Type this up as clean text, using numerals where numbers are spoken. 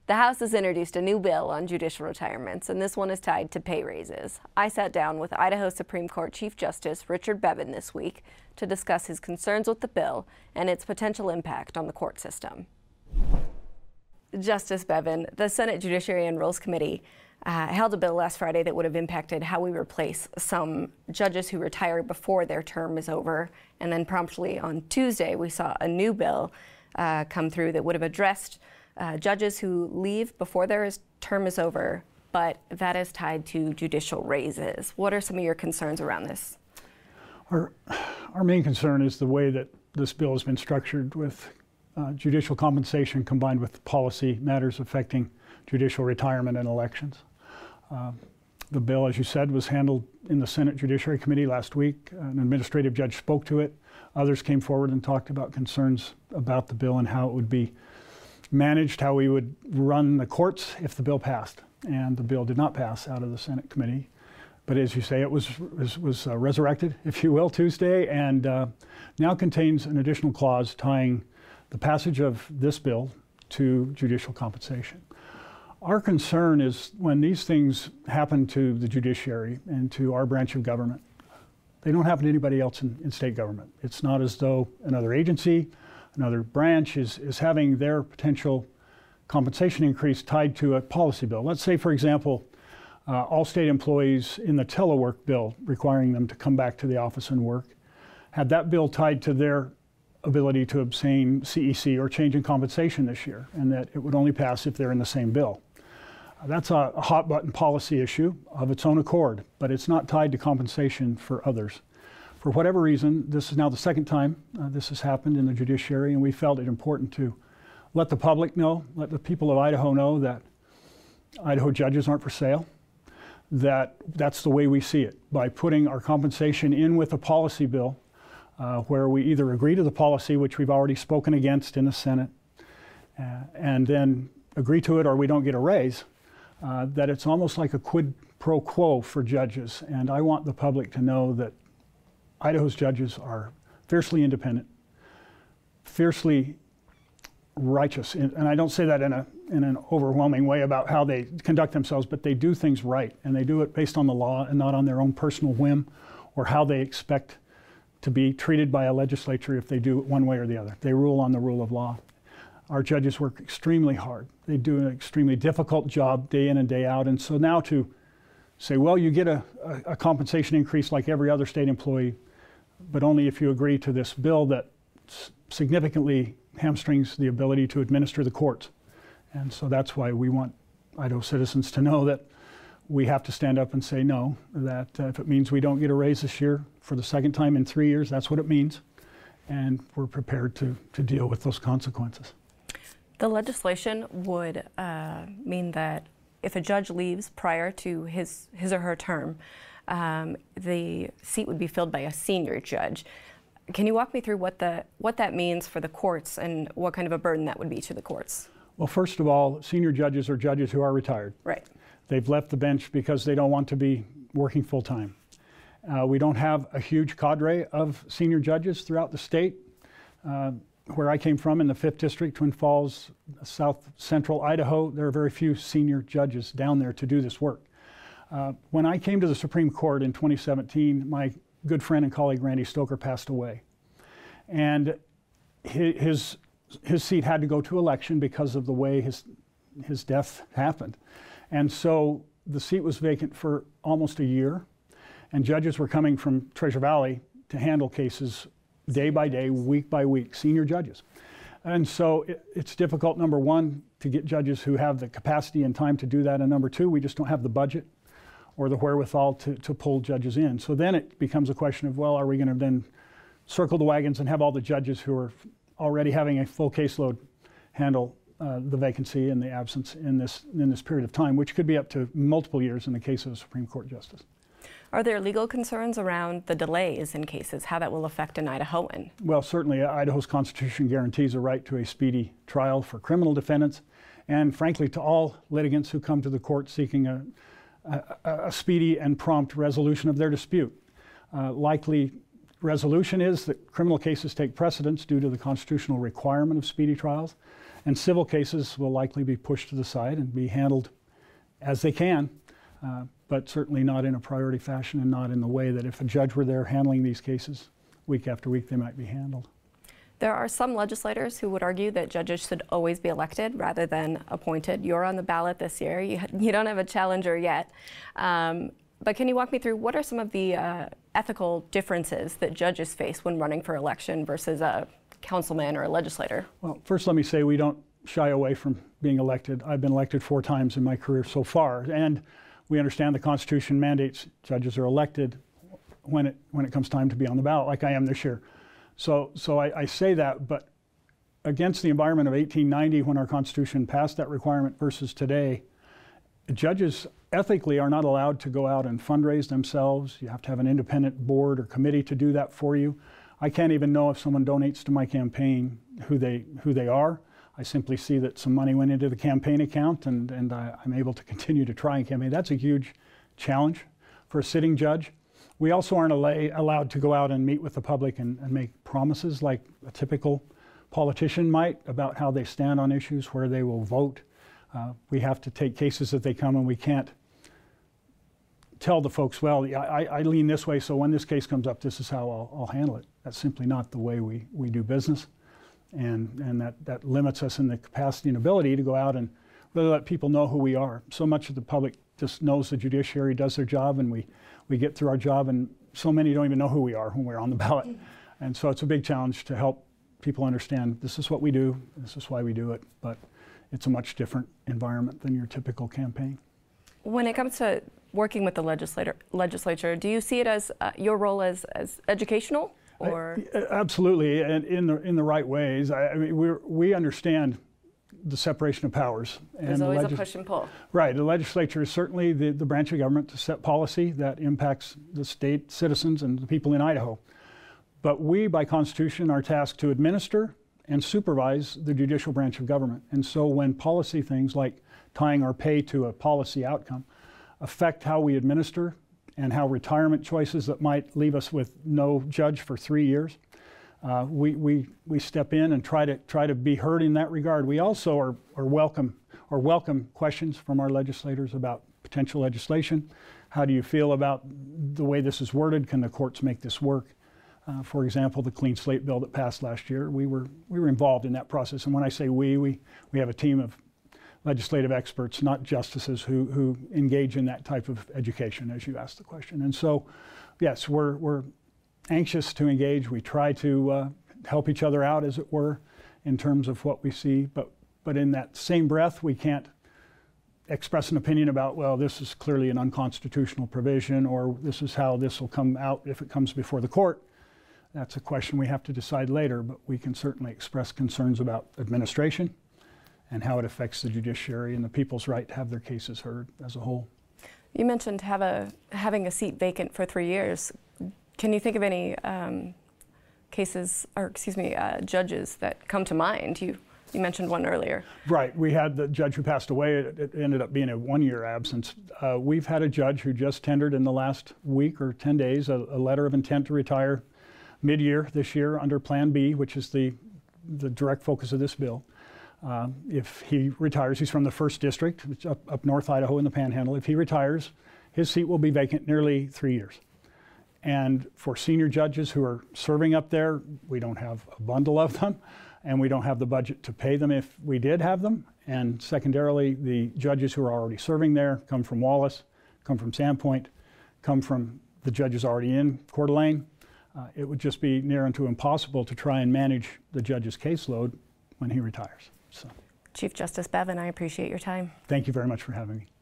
The House has introduced a new bill on judicial retirements, and this one is tied to pay raises. I sat down with Idaho Supreme Court Chief Justice Richard Bevin this week to discuss his concerns with the bill and its potential impact on the court system. Justice Bevin, the Senate Judiciary and Rules Committee held a bill last Friday that would have impacted how we replace some judges who retire before their term is over. And then promptly on Tuesday, we saw a new bill come through that would have addressed judges who leave before their term is over, but that is tied to judicial raises. What are some of your concerns around this? Our main concern is the way that this bill has been structured with judicial compensation combined with policy matters affecting judicial retirement and elections. The bill, as you said, was handled in the Senate Judiciary Committee last week. An administrative judge spoke to it. Others came forward and talked about concerns about the bill and how it would be managed, how we would run the courts if the bill passed. And the bill did not pass out of the Senate committee. But as you say, it was resurrected, if you will, Tuesday, and now contains an additional clause tying the passage of this bill to judicial compensation. Our concern is when these things happen to the judiciary and to our branch of government, they don't happen to anybody else in state government. It's not as though another agency, another branch is having their potential compensation increase tied to a policy bill. Let's say, for example, all state employees in the telework bill requiring them to come back to the office and work, had that bill tied to their ability to obtain CEC or change in compensation this year, and that it would only pass if they're in the same bill. That's a hot button policy issue of its own accord, but it's not tied to compensation for others. For whatever reason, this is now the second time this has happened in the judiciary, and we felt it important to let the public know, let the people of Idaho know that Idaho judges aren't for sale, that's the way we see it, by putting our compensation in with a policy bill where we either agree to the policy, which we've already spoken against in the Senate, and then agree to it or we don't get a raise, that it's almost like a quid pro quo for judges. And I want the public to know that Idaho's judges are fiercely independent, fiercely righteous, and I don't say that in an overwhelming way about how they conduct themselves, but they do things right, and they do it based on the law and not on their own personal whim or how they expect to be treated by a legislature if they do it one way or the other. They rule on the rule of law. Our judges work extremely hard. They do an extremely difficult job day in and day out, and so now to say, well, you get a compensation increase like every other state employee, but only if you agree to this bill that significantly hamstrings the ability to administer the courts. And so that's why we want Idaho citizens to know that we have to stand up and say no, that if it means we don't get a raise this year for the second time in 3 years, that's what it means. And we're prepared to deal with those consequences. The legislation would mean that if a judge leaves prior to his or her term, the seat would be filled by a senior judge. Can you walk me through what that means for the courts and what kind of a burden that would be to the courts? Well, first of all, senior judges are judges who are retired. Right. They've left the bench because they don't want to be working full time. We don't have a huge cadre of senior judges throughout the state. Where I came from in the 5th District, Twin Falls, South Central Idaho, there are very few senior judges down there to do this work. When I came to the Supreme Court in 2017, my good friend and colleague Randy Stoker passed away. And his seat had to go to election because of the way his death happened. And so the seat was vacant for almost a year, and judges were coming from Treasure Valley to handle cases day by day, week by week, senior judges. And so it's difficult, number one, to get judges who have the capacity and time to do that, and number two, we just don't have the budget or the wherewithal to pull judges in. So then it becomes a question of, well, are we going to then circle the wagons and have all the judges who are already having a full caseload handle the vacancy and the absence in this period of time, which could be up to multiple years in the case of a Supreme Court justice. Are there legal concerns around the delays in cases, how that will affect an Idahoan? Well, certainly Idaho's Constitution guarantees a right to a speedy trial for criminal defendants, and frankly to all litigants who come to the court seeking a speedy and prompt resolution of their dispute. Likely resolution is that criminal cases take precedence due to the constitutional requirement of speedy trials, And civil cases will likely be pushed to the side and be handled as they can, but certainly not in a priority fashion and not in the way that if a judge were there handling these cases week after week, they might be handled. There are some legislators who would argue that judges should always be elected rather than appointed. You're on the ballot this year. You don't have a challenger yet. But can you walk me through what are some of the ethical differences that judges face when running for election versus a councilman or a legislator? Well, first let me say we don't shy away from being elected. I've been elected 4 times in my career so far, and we understand the Constitution mandates judges are elected when it comes time to be on the ballot, like I am this year. So I say that, but against the environment of 1890 when our Constitution passed that requirement versus today, judges ethically are not allowed to go out and fundraise themselves. You have to have an independent board or committee to do that for you. I can't even know if someone donates to my campaign who they are. I simply see that some money went into the campaign account and I'm able to continue to try and campaign. That's a huge challenge for a sitting judge. We also aren't allowed to go out and meet with the public and make promises like a typical politician might about how they stand on issues, where they will vote. We have to take cases as they come, and we can't tell the folks, well, I lean this way, so when this case comes up, this is how I'll handle it. That's simply not the way we do business, and that limits us in the capacity and ability to go out and really let people know who we are. So much of the public just knows the judiciary does their job, and we get through our job, and so many don't even know who we are when we're on the ballot. And so it's a big challenge to help people understand this is what we do, this is why we do it, but it's a much different environment than your typical campaign. When it comes to working with the legislature, do you see it as your role as educational? Or? Absolutely, and in the right ways. I mean, we understand the separation of powers. There's always a push and pull. Right. The legislature is certainly the branch of government to set policy that impacts the state citizens and the people in Idaho. But we, by Constitution, are tasked to administer and supervise the judicial branch of government. And so when policy things like tying our pay to a policy outcome affect how we administer and how retirement choices that might leave us with no judge for 3 years, we step in and try to be heard in that regard. We also welcome questions from our legislators about potential legislation. How do you feel about the way this is worded? Can the courts make this work? For example, the Clean Slate bill that passed last year, we were involved in that process. And when I say we have a team of legislative experts, not justices, who engage in that type of education, as you asked the question. And so, yes, we're anxious to engage. We try to help each other out, as it were, in terms of what we see. But in that same breath, we can't express an opinion about, well, this is clearly an unconstitutional provision, or this is how this will come out if it comes before the court. That's a question we have to decide later, but we can certainly express concerns about administration and how it affects the judiciary and the people's right to have their cases heard as a whole. You mentioned having a seat vacant for 3 years. Can you think of any judges that come to mind? You mentioned one earlier. Right. We had the judge who passed away. It ended up being a 1-year absence. We've had a judge who just tendered in the last week or 10 days a letter of intent to retire mid-year this year under Plan B, which is the direct focus of this bill. If he retires, he's from the 1st District, which up North Idaho in the Panhandle. If he retires, his seat will be vacant nearly 3 years. And for senior judges who are serving up there, we don't have a bundle of them, and we don't have the budget to pay them if we did have them. And secondarily, the judges who are already serving there come from Wallace, come from Sandpoint, come from the judges already in Coeur d'Alene. It would just be near unto impossible to try and manage the judge's caseload when he retires. So, Chief Justice Bevin, I appreciate your time. Thank you very much for having me.